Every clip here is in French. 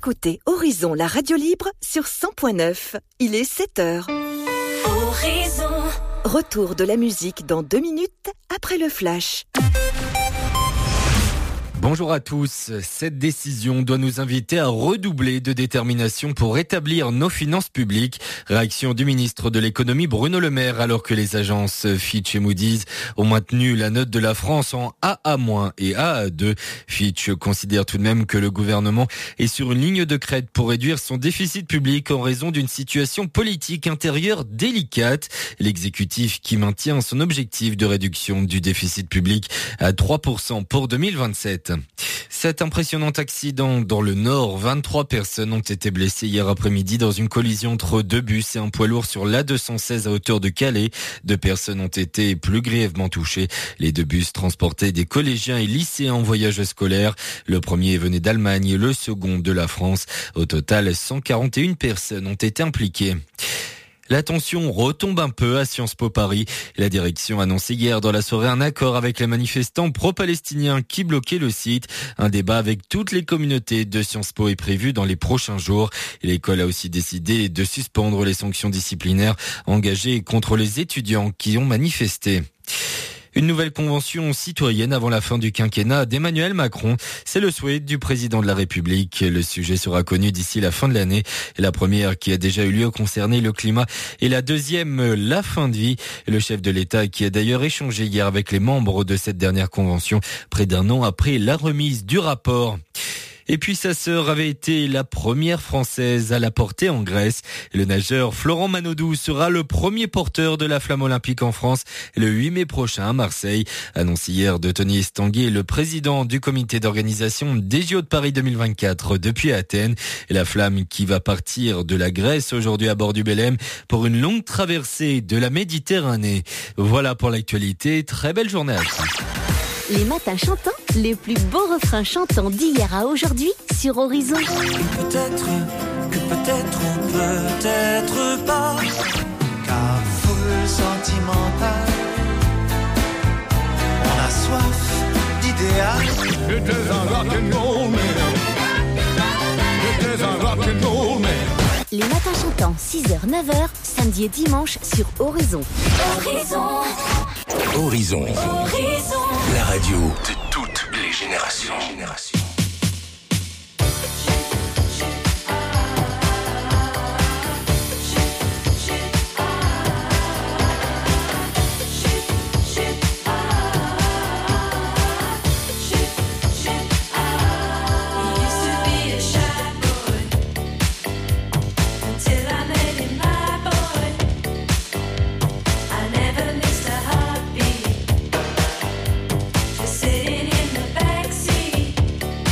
écoutez Horizon, la radio libre sur 100.9. Il est 7h. Horizon. Retour de la musique dans 2 minutes après le flash. Bonjour à tous. Cette décision doit nous inviter à redoubler de détermination pour rétablir nos finances publiques. Réaction du ministre de l'économie Bruno Le Maire alors que les agences Fitch et Moody's ont maintenu la note de la France en AA- et AA2. Fitch considère tout de même que le gouvernement est sur une ligne de crête pour réduire son déficit public en raison d'une situation politique intérieure délicate. L'exécutif qui maintient son objectif de réduction du déficit public à 3% pour 2027. Cet impressionnant accident dans le Nord, 23 personnes ont été blessées hier après-midi dans une collision entre 2 bus et un poids lourd sur l'A216 à hauteur de Calais. 2 personnes ont été plus grièvement touchées. Les 2 bus transportaient des collégiens et lycéens en voyage scolaire. Le premier venait d'Allemagne et le second de la France. Au total, 141 personnes ont été impliquées. La tension retombe un peu à Sciences Po Paris. La direction a annoncé hier dans la soirée un accord avec les manifestants pro-palestiniens qui bloquaient le site. Un débat avec toutes les communautés de Sciences Po est prévu dans les prochains jours. L'école a aussi décidé de suspendre les sanctions disciplinaires engagées contre les étudiants qui ont manifesté. Une nouvelle convention citoyenne avant la fin du quinquennat d'Emmanuel Macron. C'est le souhait du président de la République. Le sujet sera connu d'ici la fin de l'année. La première qui a déjà eu lieu concernait le climat et la deuxième, la fin de vie. Le chef de l'État qui a d'ailleurs échangé hier avec les membres de cette dernière convention près d'un an après la remise du rapport. Et puis sa sœur avait été la première Française à la porter en Grèce. Le nageur Florent Manodou sera le premier porteur de la flamme olympique en France le 8 mai prochain à Marseille. Annoncé hier de Tony Estanguet, le président du comité d'organisation des JO de Paris 2024 depuis Athènes. Et la flamme qui va partir de la Grèce aujourd'hui à bord du Belém pour une longue traversée de la Méditerranée. Voilà pour l'actualité. Très belle journée à tous. Les matins chantants, les plus beaux refrains chantants d'hier à aujourd'hui sur Horizon. Peut-être ou peut-être pas, car foule sentimentale, on a soif d'idéal. J'étais un rock'n'roll man. J'étais un rock'n'roll man. Les matins chantants, 6h, 9h, samedi et dimanche sur Horizon. Horizon. La radio de toutes les générations. Sitting in the backseat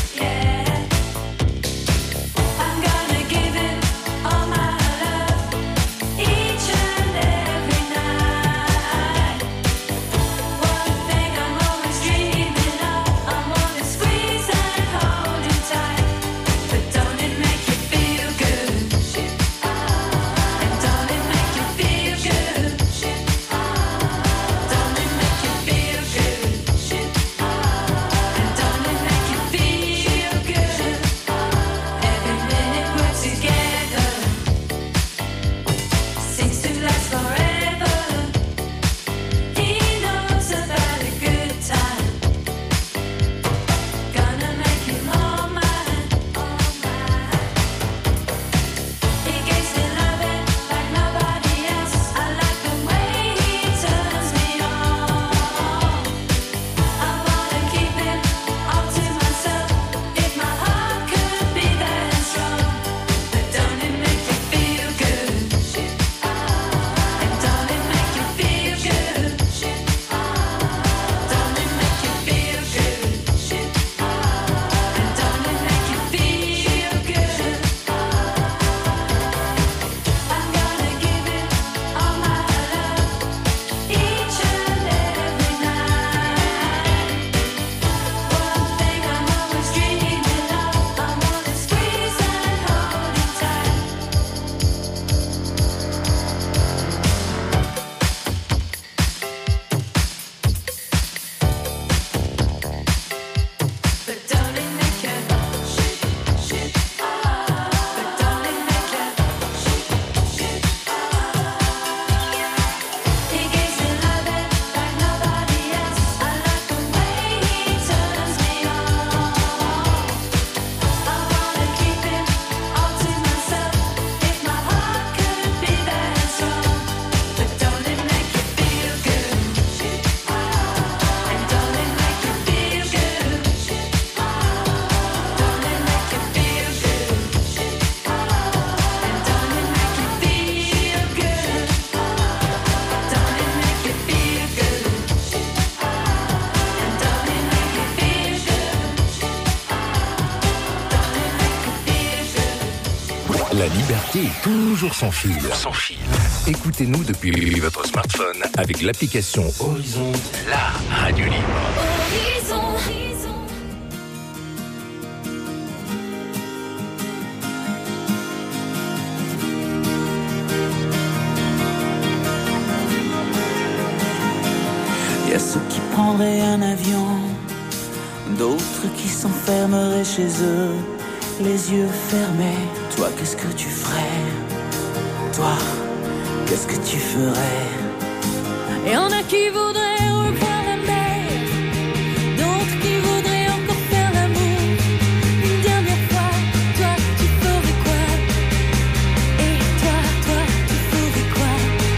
liberté est toujours sans fil. Écoutez-nous depuis votre smartphone avec l'application Horizon, la radio libre. Horizon. Y a ceux qui prendraient un avion, d'autres qui s'enfermeraient chez eux, les yeux fermés. Toi, qu'est-ce que tu ferais? Toi, qu'est-ce que tu ferais? Et y'en a qui voudraient revoir la mer, d'autres qui voudraient encore faire l'amour une dernière fois. Toi, tu ferais quoi? Et toi, tu ferais quoi?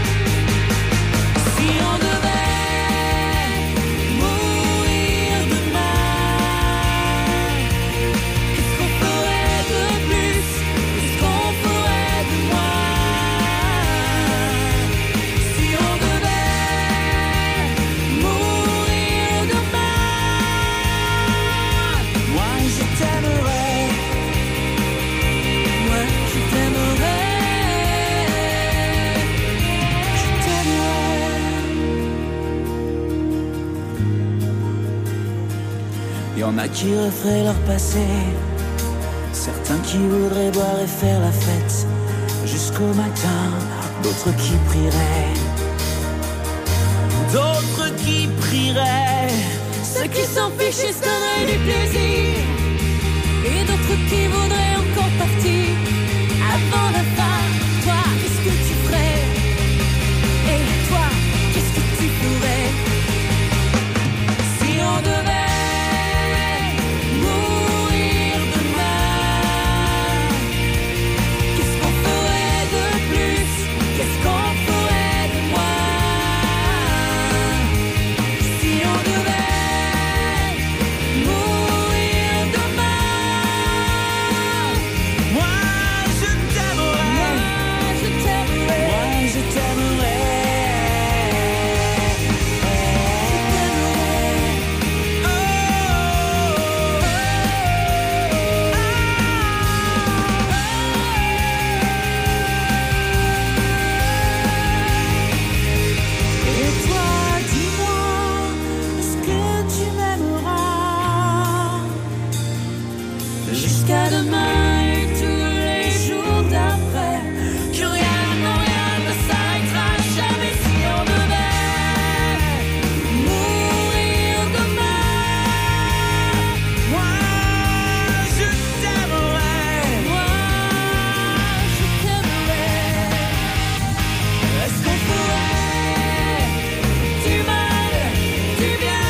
Si on devait mourir demain, qu'est-ce qu'on ferait de plus? Qu'est-ce qu'on ferait de moins? Si on devait mourir demain, Moi, je t'aimerais. moi je t'aimerais, Je t'aimerais. Y en a qui referaient leur passé, certains qui voudraient boire et faire la fête jusqu'au matin, d'autres qui prieraient. D'autres qui prieraient. ceux qui s'en fichent et se donneraient du plaisir, et d'autres qui voudraient encore partir avant la fin. Toi, qu'est-ce que tu ferais? Et toi, qu'est-ce que tu ferais? Si on devait mourir demain, qu'est-ce qu'on ferait de plus? Qu'est-ce qu'on ferait de moins? Si on devait mourir demain, Moi, je t'aimerais. je t'aimerais. Moi, je t'aimerais. Et toi, dis-moi, est-ce que tu m'aimeras Jusqu'à demain et tous les jours d'après, que rien, non rien ne s'arrêtera jamais. Si on devait mourir demain, Moi, je t'aimerais. moi je t'aimerais. Est-ce qu'on ferait du mal, du bien?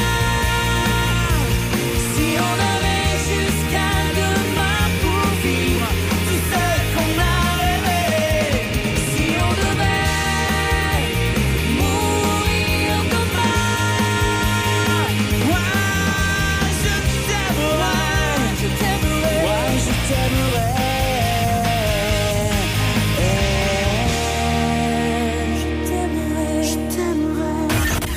Si on avait jusqu'à demain pour vivre tout ce qu'on a rêvé. Si on devait mourir demain, Moi, je t'aimerais. je t'aimerais. Moi, je t'aimerais. Je t'aimerais.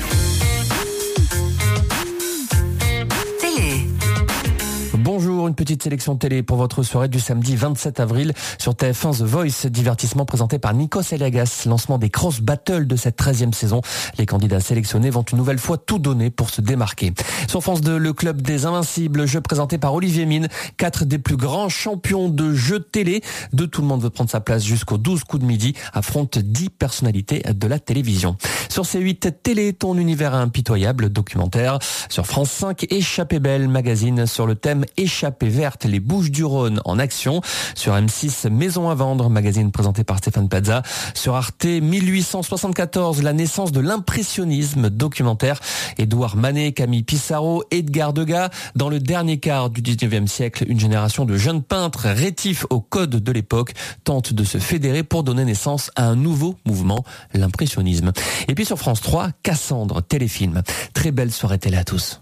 Bonjour, une petite sélection télé pour votre soirée du samedi 27 avril sur TF1 The Voice, divertissement présenté par Nikos Aliagas. Lancement des Cross Battles de cette 13e saison. Les candidats sélectionnés vont une nouvelle fois tout donner pour se démarquer. Sur France 2, le club des Invincibles, jeu présenté par Olivier Mine. 4 des plus grands champions de jeux télé. De Tout le monde veut prendre sa place jusqu'au 12 coups de midi. Affronte 10 personnalités de la télévision. Sur C8, Télé, ton univers impitoyable, documentaire. Sur France 5, Échappée belle, magazine sur le thème Échappée verte, les Bouches-du-Rhône en action. Sur M6, Maison à vendre, magazine présenté par Stéphane Plaza. Sur Arte, 1874, la naissance de l'impressionnisme, documentaire. Édouard Manet, Camille Pissarro, Edgar Degas. Dans le dernier quart du 19e siècle, une génération de jeunes peintres rétifs au code de l'époque tente de se fédérer pour donner naissance à un nouveau mouvement, l'impressionnisme. Et puis sur France 3, Cassandre, téléfilm. Très belle soirée télé à tous.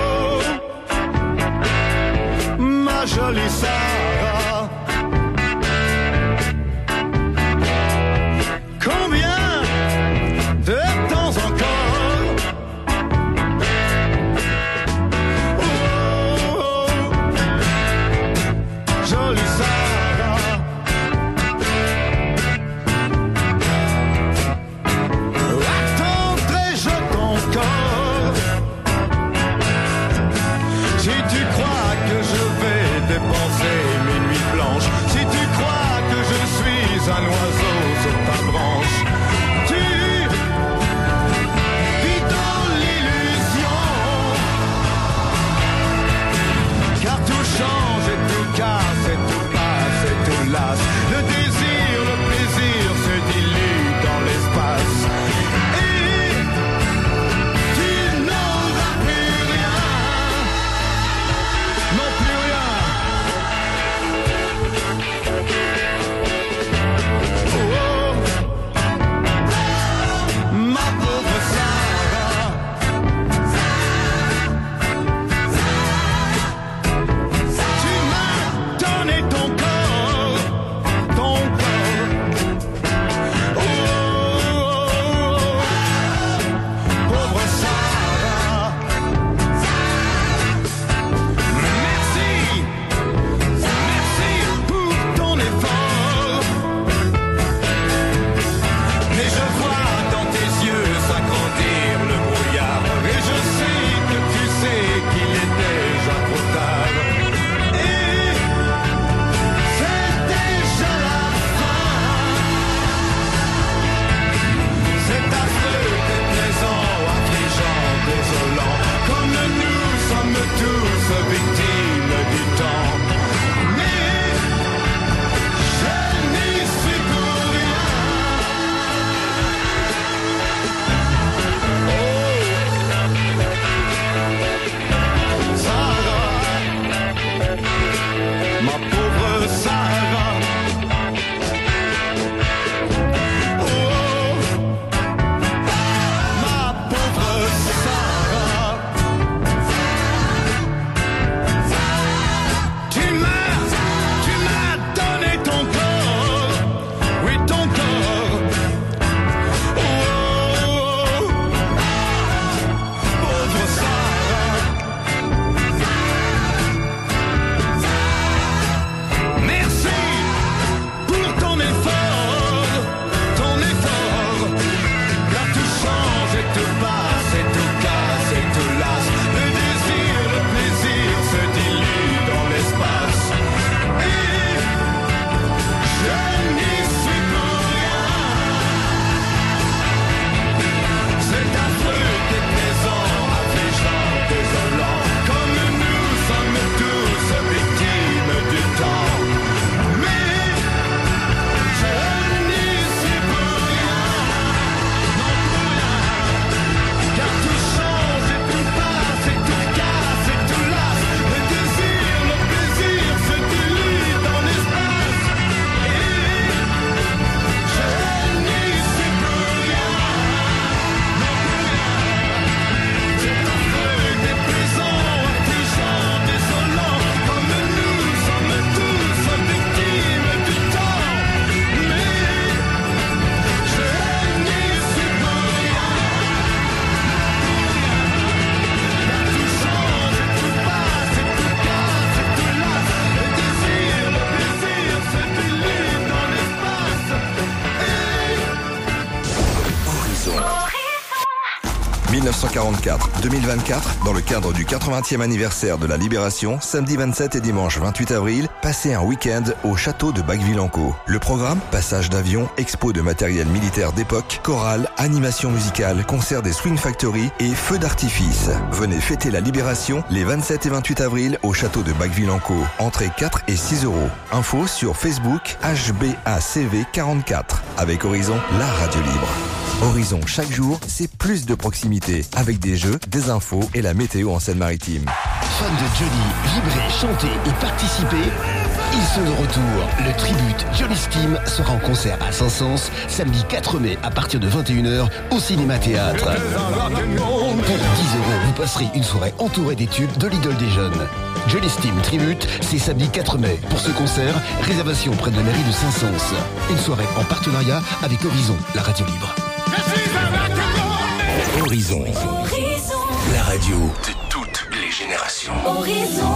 Ma jolie Sarah, 1944-2024, dans le cadre du 80e anniversaire de la Libération, samedi 27 et dimanche 28 avril, passez un week-end au château de Bacqueville-en-Caux. Le programme, passage d'avion, expo de matériel militaire d'époque, chorale, animation musicale, concert des Swing Factory et feux d'artifice. Venez fêter la Libération les 27 et 28 avril au château de Bacqueville-en-Caux. Entrée 4 et 6 €. Info sur Facebook HBACV44. Avec Horizon, la radio libre. Horizon, chaque jour, c'est plus de proximité. Avec des jeux, des infos et la météo en Seine-Maritime. Fans de Johnny, vibrer, chanter et participer, ils sont de retour. Le Tribute Johnny Steam sera en concert à Saint-Saëns, samedi 4 mai à partir de 21h au Cinéma Théâtre. Pour 10 €, vous passerez une soirée entourée des tubes de l'idole des jeunes. Johnny Steam Tribute, c'est samedi 4 mai. Pour ce concert, réservation près de la mairie de Saint-Saëns. Une soirée en partenariat avec Horizon, la radio libre. Horizon, la radio de toutes les générations. Horizon.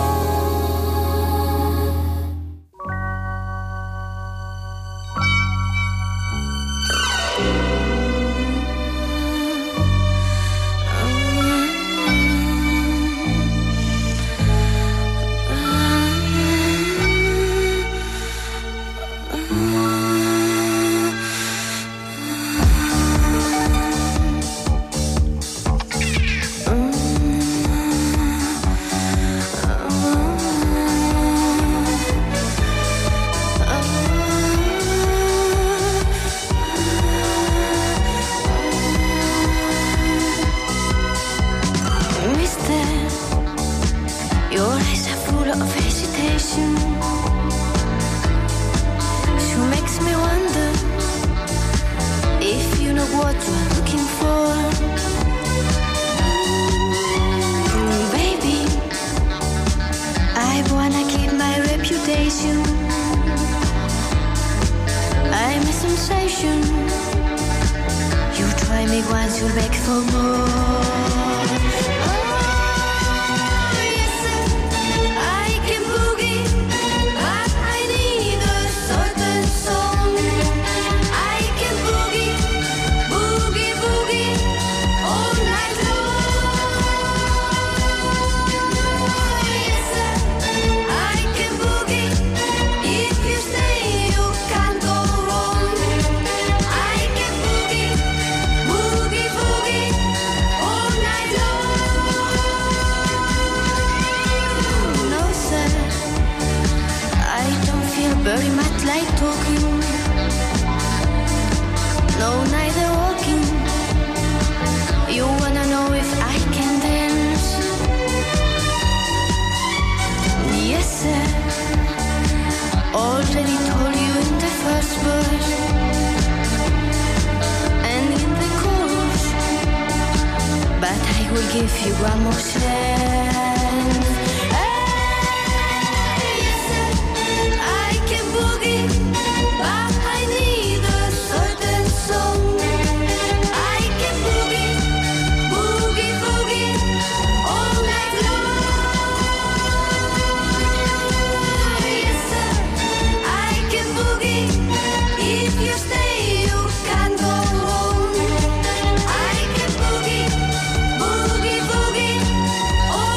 Oh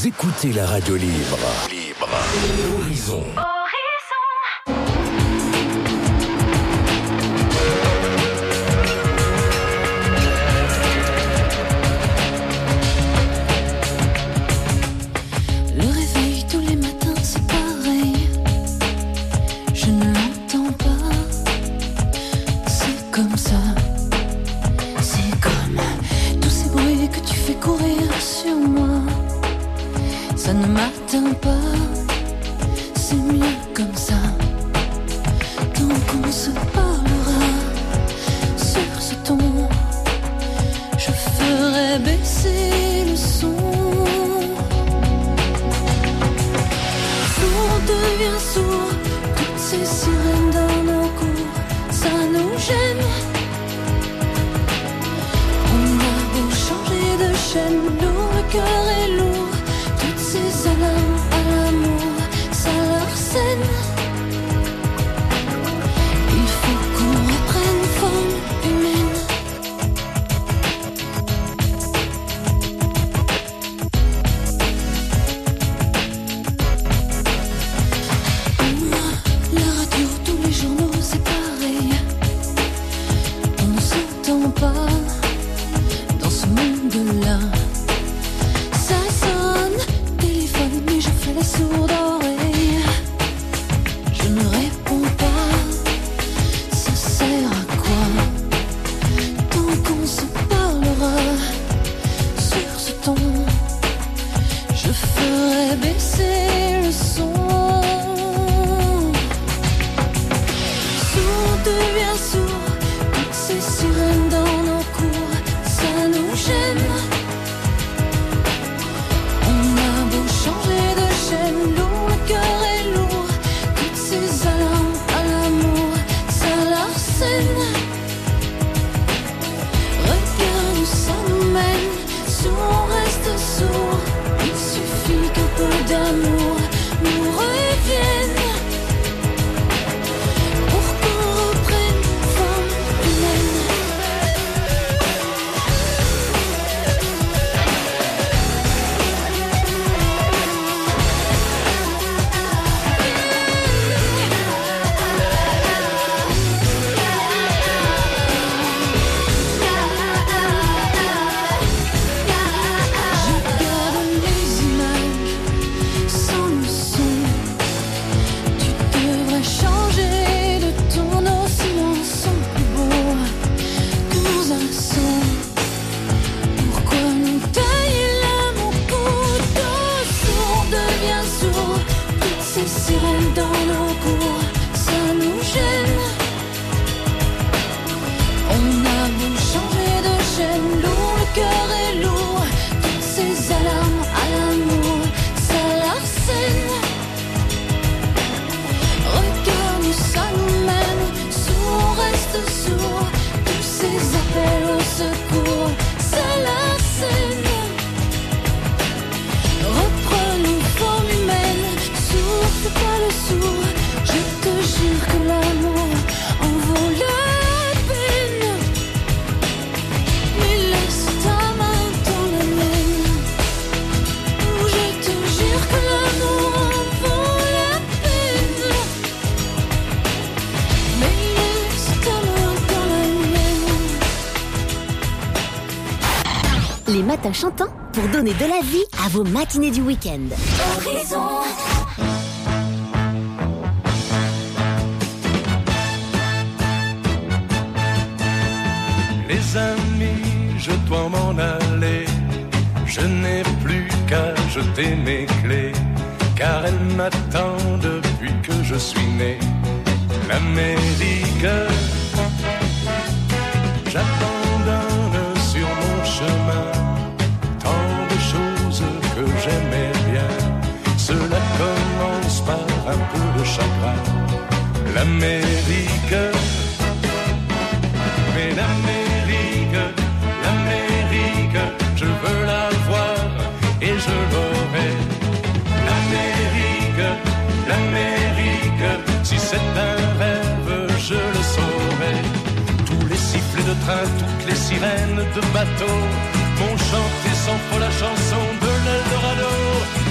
Vous écoutez la radio libre. Horizon. Matin chantant pour donner de la vie à vos matinées du week-end. Horizon. Les amis, je dois m'en aller. Je n'ai plus qu'à jeter mes clés, car elle m'attend depuis que je suis né. L'Amérique, j'abandonne sur mon chemin que j'aimais bien. Cela commence par un peu de chagrin. L'Amérique, mais l'Amérique, je veux la voir et je l'aurai. L'Amérique, si c'est un rêve, je le saurai. Tous les sifflets de train, toutes les sirènes de bateau m'ont chanté sans faux la chanson de l'Eldorado.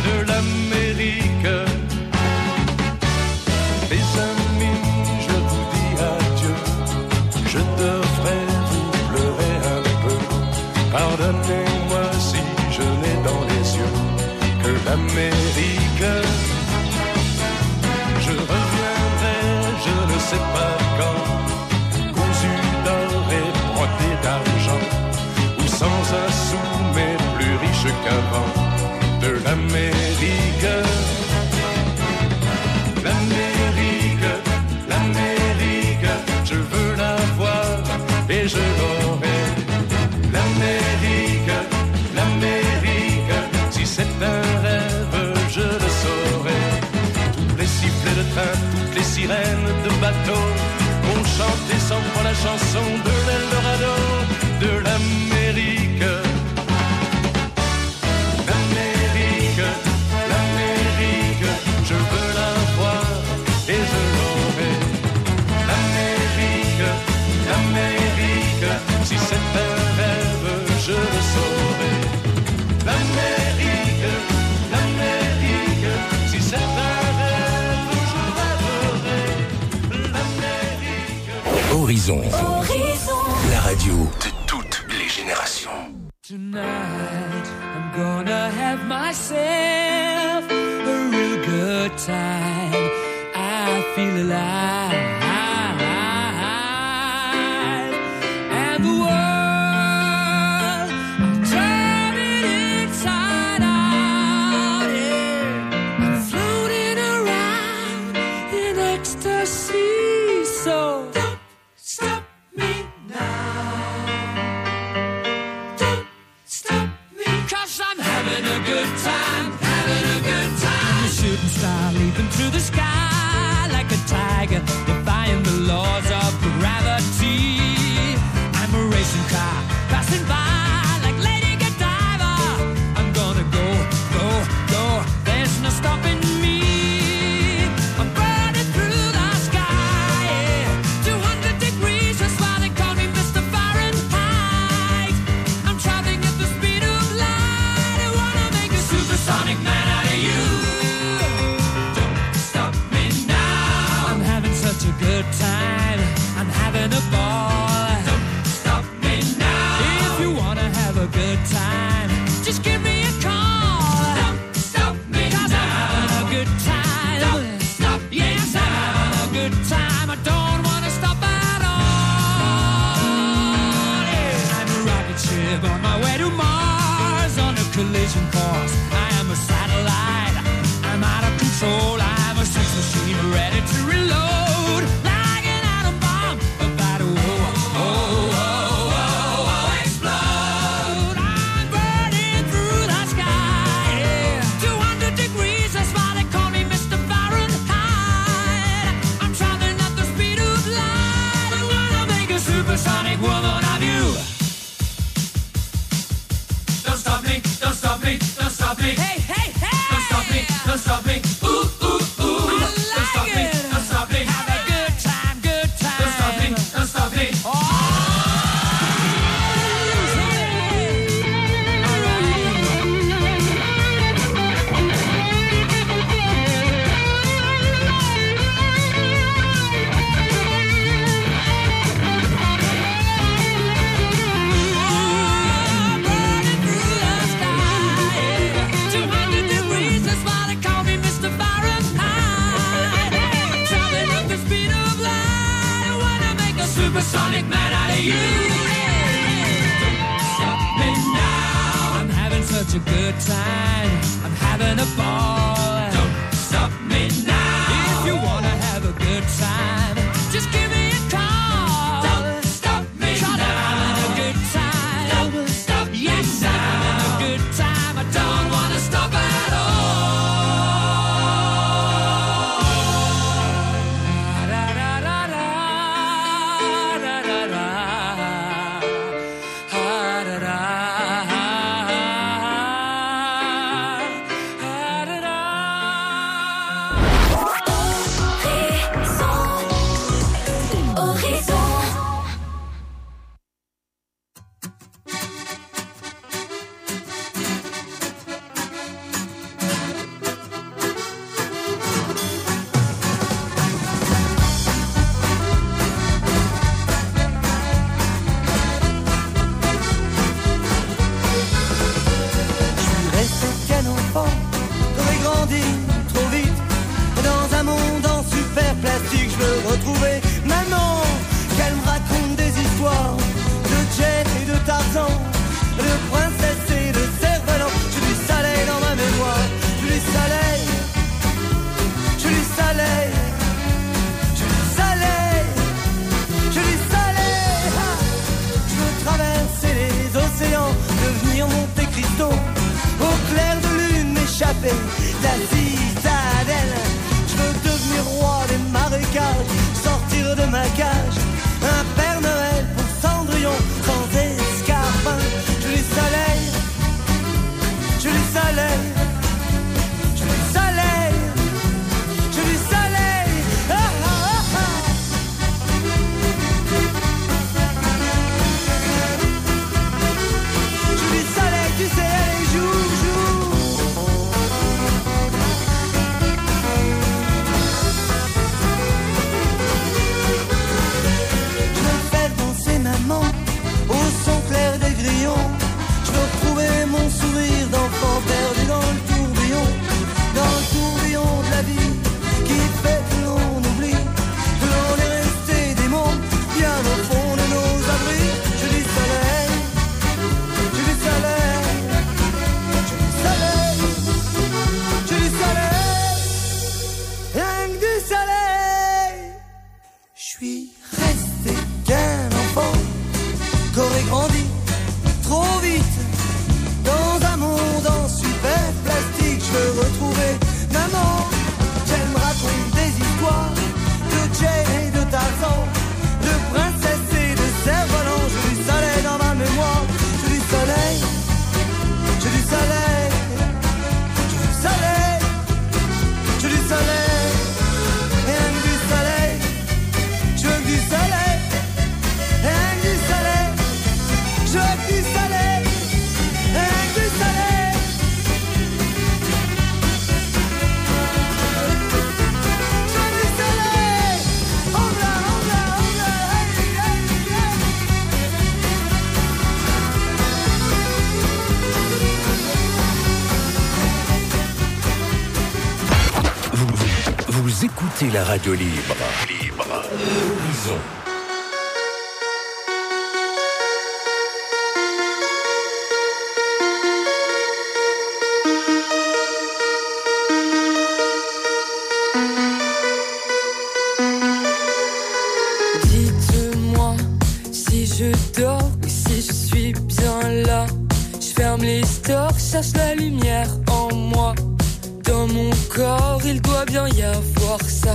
l'Amérique. Je reviendrai, je ne sais pas quand, cousu d'or et brodé d'argent, ou sans un sou mais plus riche qu'avant, de l'Amérique. L'Amérique, l'Amérique, je veux la voir et je l'aurai. L'Amérique, l'Amérique, si c'est un rêve, je le saurai. Tous les sifflets de train, toutes les sirènes de bateau vont chanter sans foi la chanson de l'Eldorado, de l'Amérique. L'Amérique, l'Amérique, je veux la voir et je l'aurai. L'Amérique, l'Amérique, si c'est un rêve, je le saurai. L'Amérique, l'Amérique, si c'est un rêve, je rêverai. L'Amérique. Horizon. La radio de toutes les générations. Tonight, I'm gonna have myself a real good time. I feel alive. And the world, I'm turning inside out. Yeah. I'm floating around in ecstasy. So don't stop me now. Stop me, 'cause I'm having a good time, having a good time. I'm a shooting star leaping through the sky like a tiger, defying the laws of gravity. I'm a racing car passing by like Lady Godiva. I'm gonna go, go, go. There's no stopping me. I'm burning through the sky, yeah. 200 degrees, that's why they call me Mr. Fahrenheit. I'm traveling at the speed of light. I wanna make a supersonic man out of you. Don't stop me now. I'm having such a good time. I'm having a ball. Don't stop me now. If you wanna have a good time, just give me a call. Don't stop me 'cause now. I'm having a good time. Don't stop me yes, now. I'm having a good time. I don't wanna stop at all. Yeah. I'm a rocket ship on my way to Mars on a collision course. I am a satellite. I'm out of control. I'm a sex machine ready to reload. Like an atom bomb about to explode. I'm burning through the sky. Yeah. 200 degrees, that's why they call me Mr. Fahrenheit. I'm traveling at the speed of light. I wanna make a supersonic woman of you. Don't stop me, don't stop me, don't stop me. Hey, hey, hey! Don't stop me, don't stop me. Ooh, ooh, ooh. Don't stop me, don't stop me. Have a good time, good time. Don't stop me, don't stop me. Supersonic man out of you. Don't stop me now. I'm having such a good time. I'm having a ball. Don't stop me now. If you wanna have a good time, just give me a call. Don't stop me now. I'm having a good time. Don't stop me yes, now. I'm having a good time. I don't wanna stop at all. Vous écoutez la radio libre. Horizon. Dites-moi si je dors ou si je suis bien là. Je ferme les stores, cherche la lumière en moi. Dans mon corps, il doit bien y avoir ça.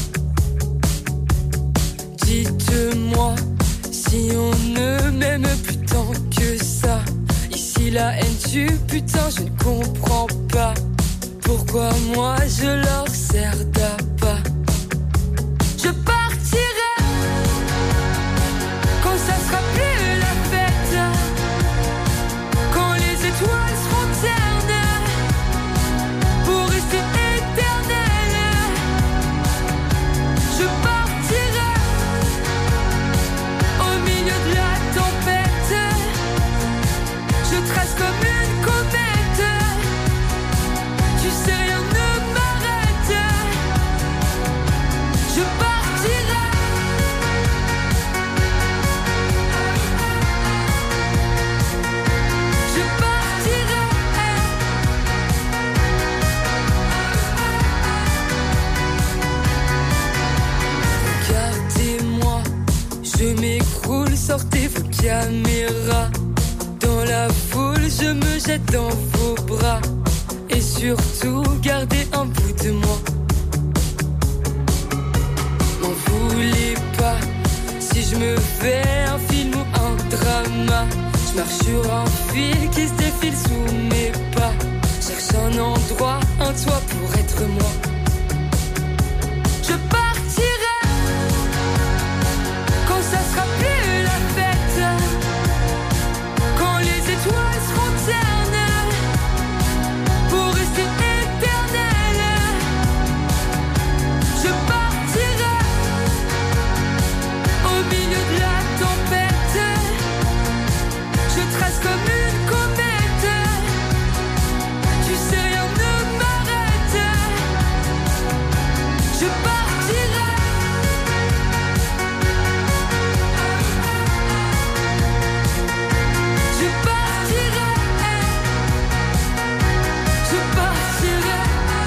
Dites-moi si on ne m'aime plus tant que ça. Ici la haine tue, putain, je ne comprends pas. Pourquoi moi je leur sers d'appât. Je partirai quand ça sera plus la fête. Quand les étoiles seront ternes pour rester éternelles. Je partirai au milieu de la tempête. Je trace comme une comète. Tu sais, rien ne m'arrête. Je partirai. Je partirai. Regardez-moi, je m'écroule, sortez vos caméras. Dans la foule, je me jette dans vos bras. Et surtout, gardez un bout de moi. M'en voulez pas si je me fais un film ou un drama. Je marche sur un fil qui se défile sous mes pas. Cherche un endroit, un toit pour être moi. Je partirai quand ça sera plus la fête. Quand les étoiles seront ternes pour rester éternelles. Je partirai au milieu de la tempête. Je trace comme une comète. Tu sais, rien ne m'arrête. Je partirai. Je partirai. Je partirai.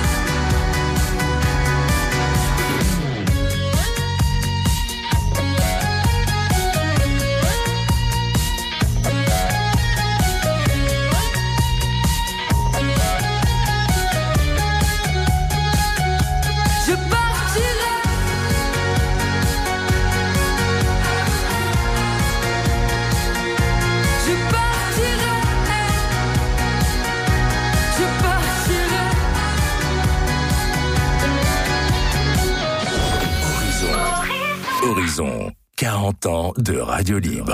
Je partirai. Je partirai. Je partirai. Horizon. 40 ans de radio libre.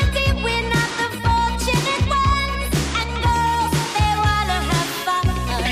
Fortunate ones and girls, they wanna have fun.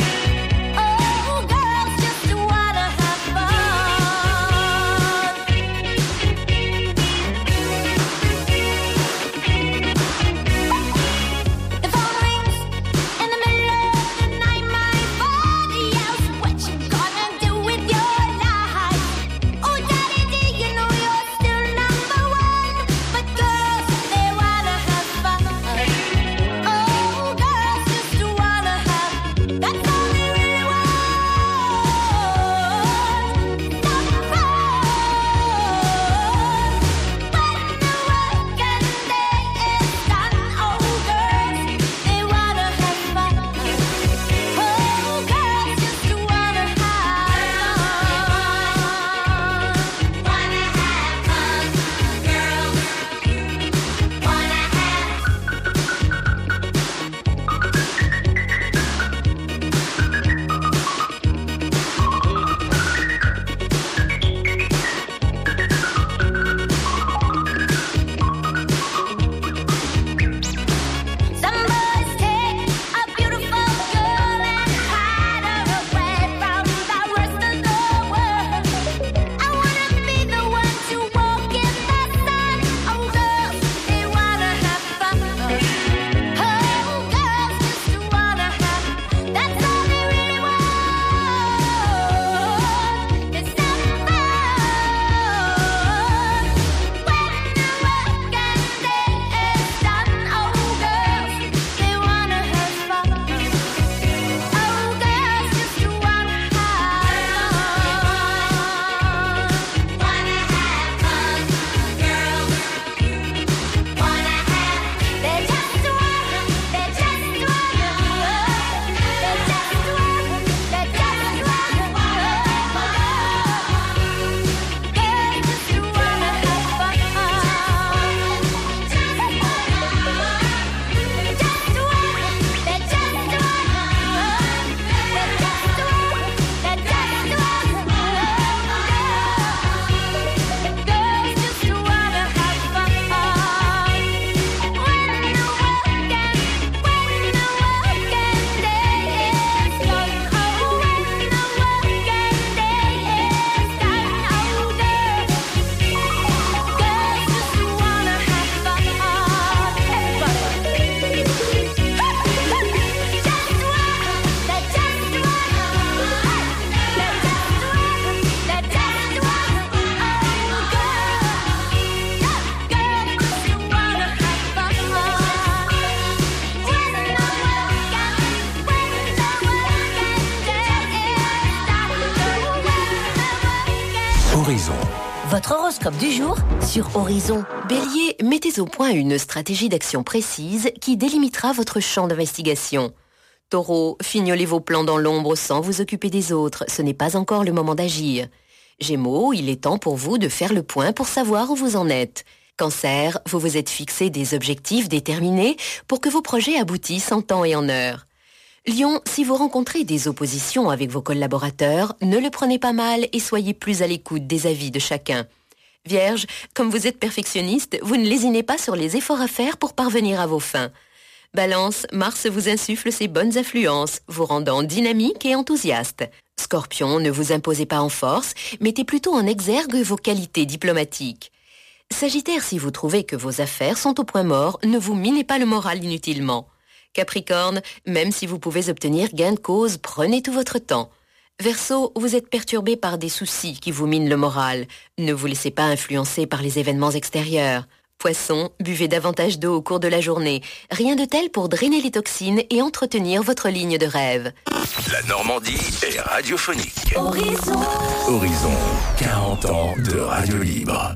Horizon. Votre horoscope du jour sur Horizon. Bélier, mettez au point une stratégie d'action précise qui délimitera votre champ d'investigation. Taureau, fignolez vos plans dans l'ombre sans vous occuper des autres, ce n'est pas encore le moment d'agir. Gémeaux, il est temps pour vous de faire le point pour savoir où vous en êtes. Cancer, vous vous êtes fixé des objectifs déterminés pour que vos projets aboutissent en temps et en heure. Lion, si vous rencontrez des oppositions avec vos collaborateurs, ne le prenez pas mal et soyez plus à l'écoute des avis de chacun. Vierge, comme vous êtes perfectionniste, vous ne lésinez pas sur les efforts à faire pour parvenir à vos fins. Balance, Mars vous insuffle ses bonnes influences, vous rendant dynamique et enthousiaste. Scorpion, ne vous imposez pas en force, mettez plutôt en exergue vos qualités diplomatiques. Sagittaire, si vous trouvez que vos affaires sont au point mort, ne vous minez pas le moral inutilement. Capricorne, même si vous pouvez obtenir gain de cause, prenez tout votre temps. Verseau, vous êtes perturbé par des soucis qui vous minent le moral. Ne vous laissez pas influencer par les événements extérieurs. Poisson, buvez davantage d'eau au cours de la journée. Rien de tel pour drainer les toxines et entretenir votre ligne de rêve. La Normandie est radiophonique. Horizon. Horizon, 40 ans de radio libre.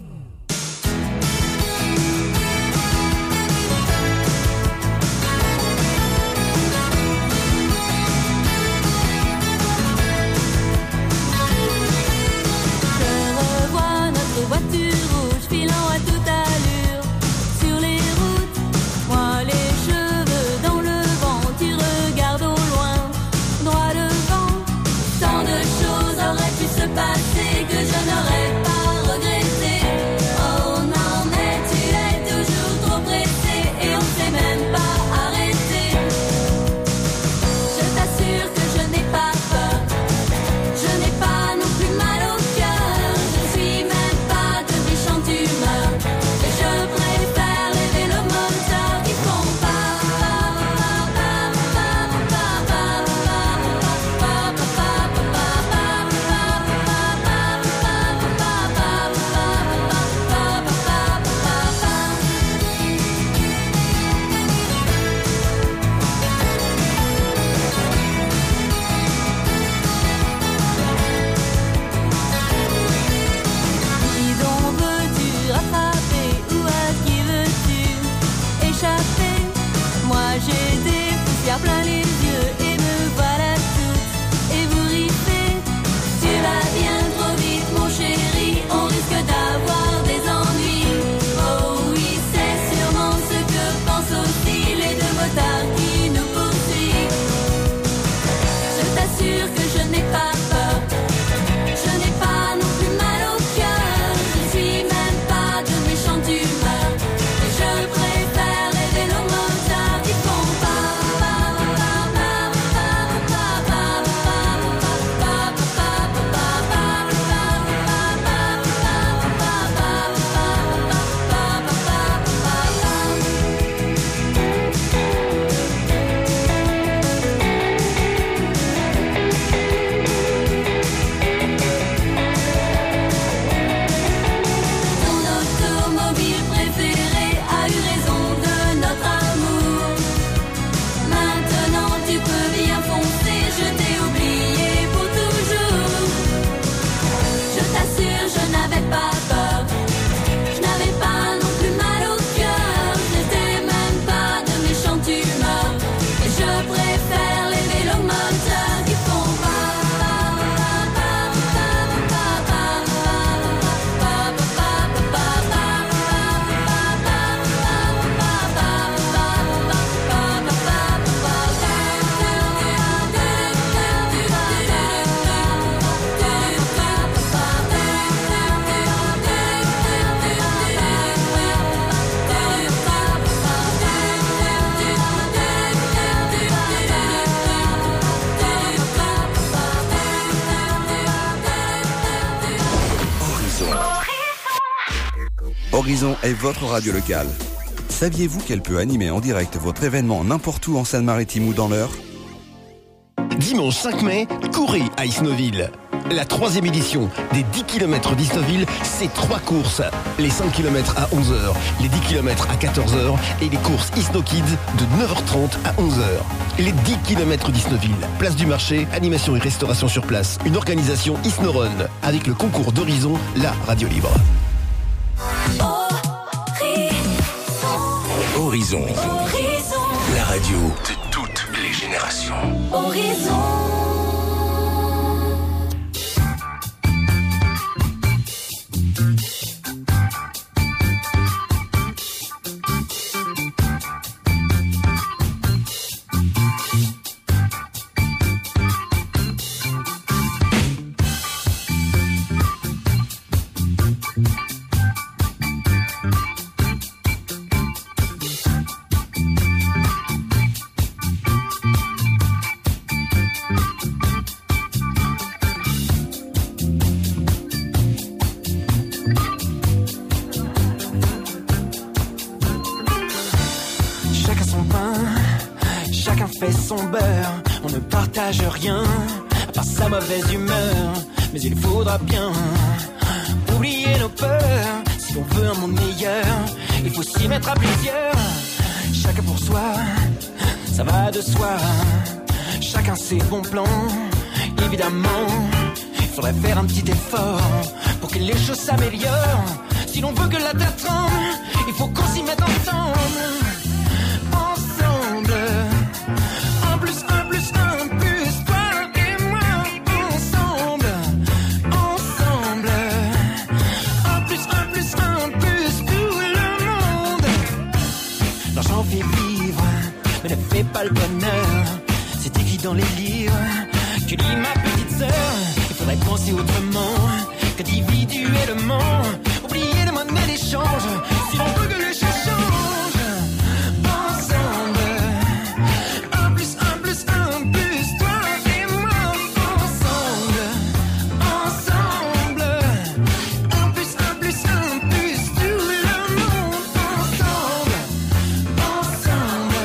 Voiture rouge filant à toute allure sur les routes, moi les cheveux dans le vent, tu regardes au loin, droit devant. Tant de choses auraient pu se passer que je n'aurais pas regretté. Oh non mais tu es toujours trop pressé et on ne s'est même pas arrêté. Je t'assure que je n'ai pas peur, je n'ai pas non plus mal au cœur, je suis même plein les yeux et me voilà toute ébouriffée. Tu vas bien trop vite mon chéri, on risque d'avoir des ennuis. Oh oui, c'est sûrement ce que pensent aussi les deux motards qui nous poursuivent. Je t'assure que je n'ai pas peur, je n'ai pas non plus mal au cœur, je suis même pas de méchante humeur et je préfère les vélomotards qui font pas. Horizon est votre radio locale. Saviez-vous qu'elle peut animer en direct votre événement n'importe où en Seine-Maritime ou dans l'Eure ? Dimanche 5 mai, courez à Isnoville. la 3e édition des 10 km d'Isnoville, c'est 3 courses. Les 5 km à 11h, les 10 km à 14h et les courses Isno Kids de 9h30 à 11h. Les 10 km d'Isnoville, place du marché, animation et restauration sur place. Une organisation Isnorun avec le concours d'Horizon, la radio libre. Horizon. La radio de toutes les générations. Horizon. Rien, à part sa mauvaise humeur. Mais il faudra bien oublier nos peurs. Si l'on veut un monde meilleur, il faut s'y mettre à plusieurs. Chacun pour soi, ça va de soi. Chacun ses bons plans. Évidemment, il faudrait faire un petit effort pour que les choses s'améliorent. Si l'on veut que la terre tremble, il faut qu'on s'y mette ensemble. Ensemble. Un plus un plus un plus. Mais ne fais pas le bonheur, c'est écrit dans les livres. Tu lis ma petite sœur, il faudrait penser autrement qu'individuellement. Oublier les monnaies d'échange, si l'on veut que les choses changent. Ensemble, un plus un plus un plus, toi et moi. Ensemble, ensemble, un plus un plus un plus, tout le monde. Ensemble, ensemble.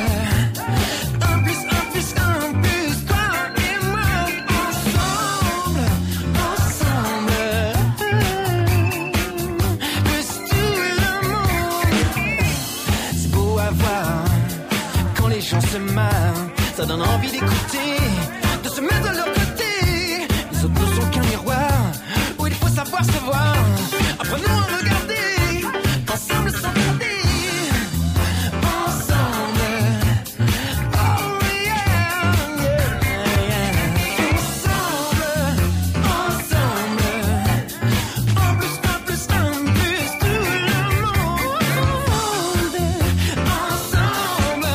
Ça donne envie d'écouter, de se mettre de leur côté. Les autres ne sont qu'un miroir où il faut savoir se voir. Apprenons à regarder, ensemble sans regarder. Ensemble, oh yeah, yeah, yeah. Ensemble, ensemble, un plus un plus un plus, tout le monde. Ensemble.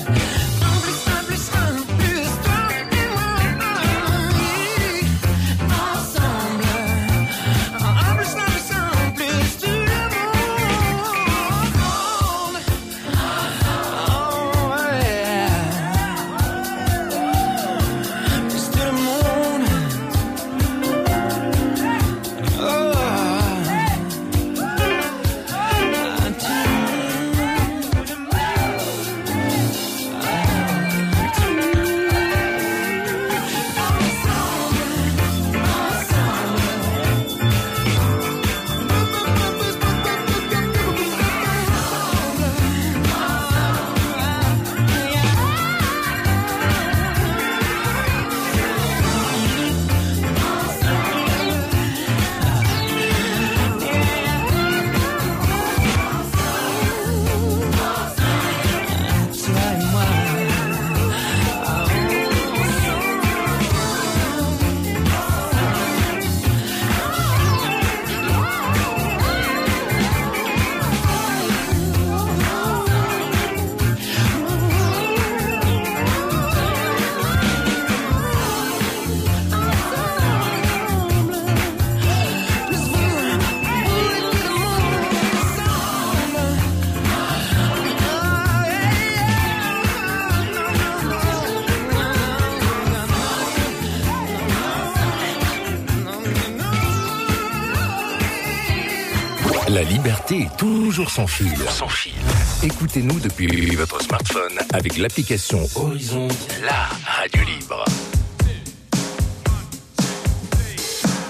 La liberté est toujours sans fil. Écoutez-nous depuis votre smartphone avec l'application Horizon, la radio libre.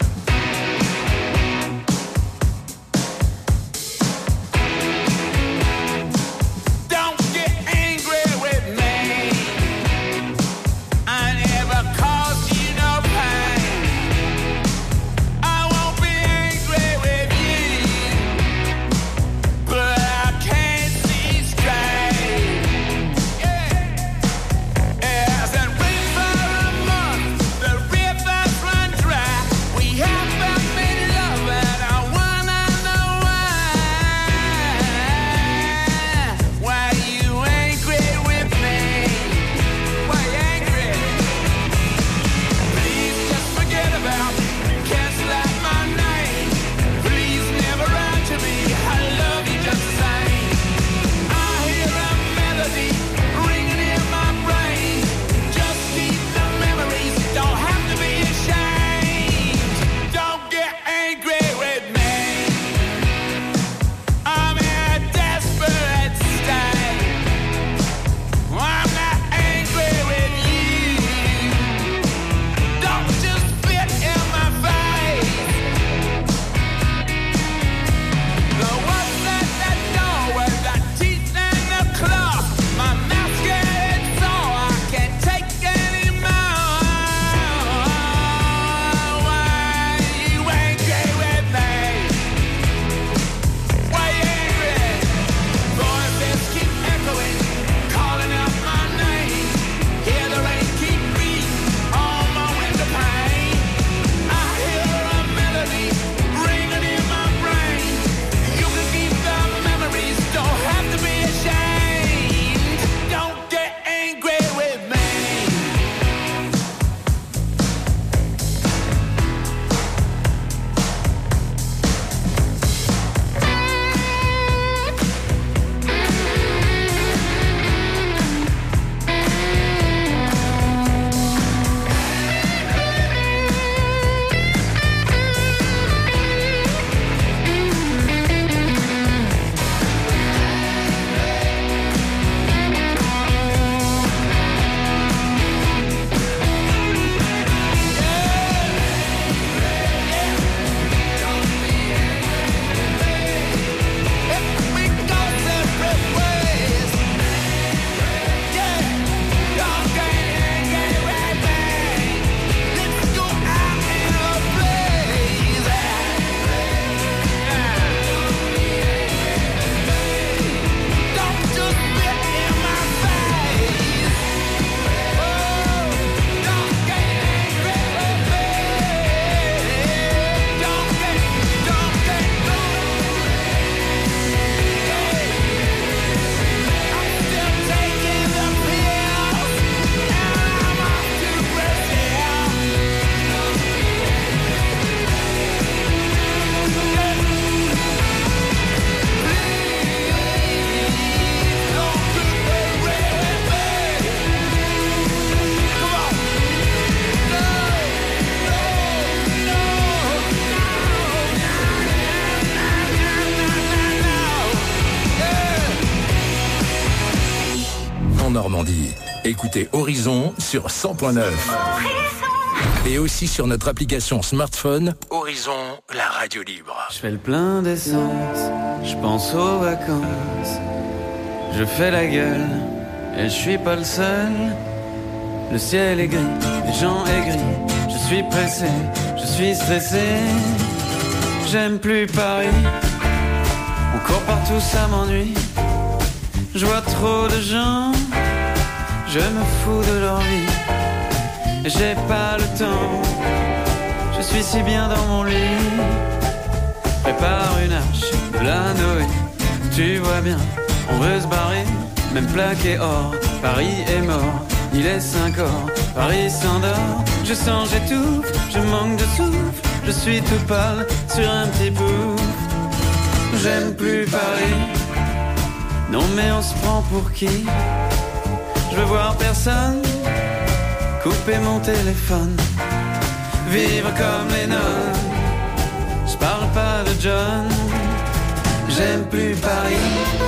Normandie. Écoutez Horizon sur 100.9. Et aussi sur notre application smartphone, Horizon, la radio libre. Je fais le plein d'essence, je pense aux vacances. Je fais la gueule, et je suis pas le seul. Le ciel est gris, les gens aigris. Je suis pressé, je suis stressé. J'aime plus Paris, on court partout, ça m'ennuie. Je vois trop de gens, je me fous de leur vie. J'ai pas le temps, je suis si bien dans mon lit. Prépare une arche de la Noé, tu vois bien, on veut se barrer. Même plaqué or, Paris est mort. Il est 5 heures, Paris s'endort. Je sens, j'étouffe, je manque de souffle. Je suis tout pâle sur un petit pouf. J'aime plus Paris, non mais on se prend pour qui? Je veux voir personne, couper mon téléphone, vivre comme les nonnes. Je parle pas de John, j'aime plus Paris.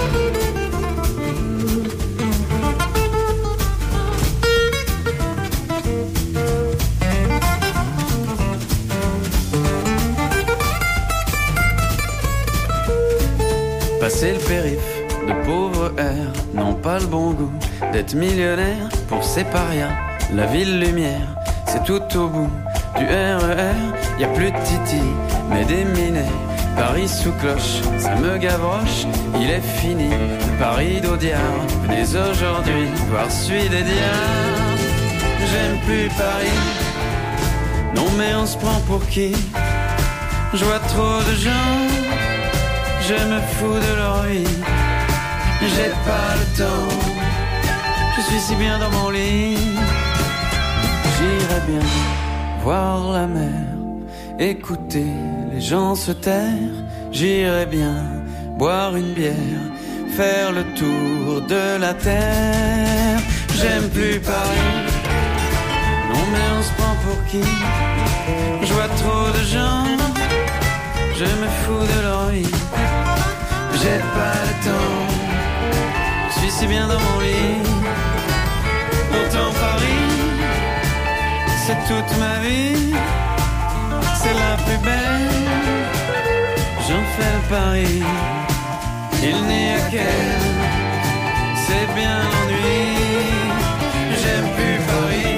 Passer le périph', de pauvres airs n'ont pas le bon goût d'être millionnaire pour ces parias. La ville lumière, c'est tout au bout du RER. Y a plus de titi, mais des minets. Paris sous cloche, ça me gavroche. Il est fini, le Paris d'Audiard. Venez aujourd'hui voir celui des diards. J'aime plus Paris, non mais on se prend pour qui? Je vois trop de gens, je me fous de leur vie. J'ai pas le temps, je suis si bien dans mon lit. J'irais bien voir la mer, écouter les gens se taire. J'irais bien boire une bière, faire le tour de la terre. J'aime plus Paris, non mais on se prend pour qui? Je vois trop de gens, je me fous de leur vie. J'ai pas le temps, je suis si bien dans mon lit. Pourtant Paris, c'est toute ma vie. C'est la plus belle, j'en fais le pari. Il n'y a qu'elle, c'est bien l'ennui. J'aime plus Paris.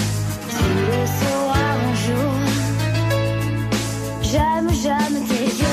J'aime tes yeux.